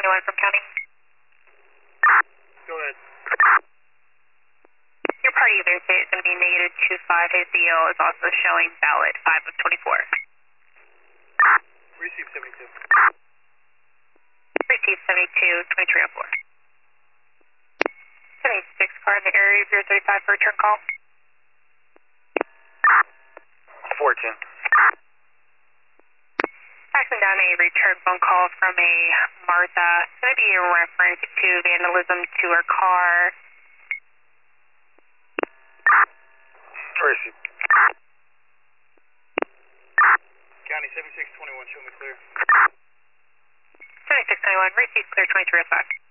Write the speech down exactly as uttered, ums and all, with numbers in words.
twenty-one from county. Go ahead. Your party event state is going to be negative two five. A C O is also showing valid five of twenty-four. Receive seventy-two. Receive seventy-two, twenty-three oh four. seventy-six car in the area of zero thirty-five for return call. fourteen. Faxing down a return phone call from a Martha. It's going to be a reference to vandalism to her car. Receive. County seventy-six twenty-one, show me clear. seventy-six twenty-one, receive clear twenty-three oh five.